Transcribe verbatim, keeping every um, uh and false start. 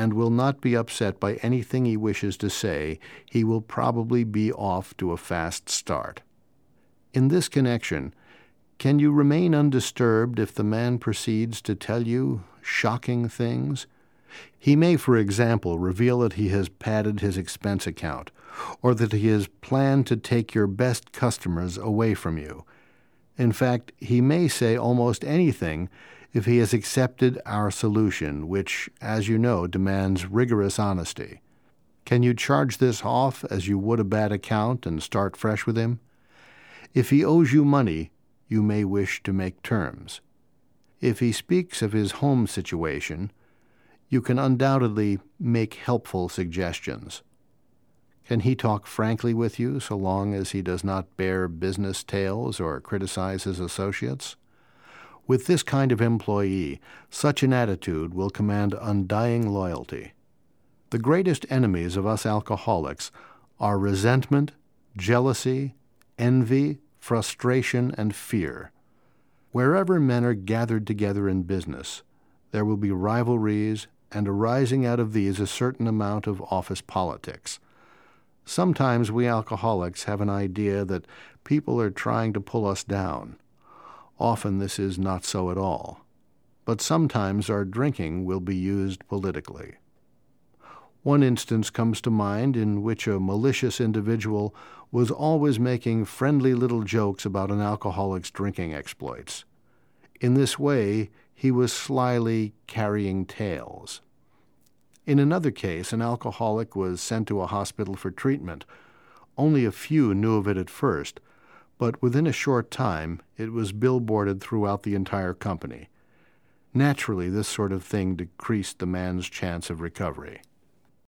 and will not be upset by anything he wishes to say, he will probably be off to a fast start. In this connection, can you remain undisturbed if the man proceeds to tell you shocking things? He may, for example, reveal that he has padded his expense account, or that he has planned to take your best customers away from you. In fact, he may say almost anything if he has accepted our solution, which, as you know, demands rigorous honesty. Can you charge this off as you would a bad account and start fresh with him? If he owes you money, you may wish to make terms. If he speaks of his home situation, you can undoubtedly make helpful suggestions. Can he talk frankly with you so long as he does not bear business tales or criticize his associates? With this kind of employee, such an attitude will command undying loyalty. The greatest enemies of us alcoholics are resentment, jealousy, envy, frustration, and fear. Wherever men are gathered together in business, there will be rivalries, and arising out of these a certain amount of office politics. Sometimes we alcoholics have an idea that people are trying to pull us down. Often this is not so at all. But sometimes our drinking will be used politically. One instance comes to mind in which a malicious individual was always making friendly little jokes about an alcoholic's drinking exploits. In this way, he was slyly carrying tales. In another case, an alcoholic was sent to a hospital for treatment. Only a few knew of it at first, but within a short time it was billboarded throughout the entire company. Naturally, this sort of thing decreased the man's chance of recovery.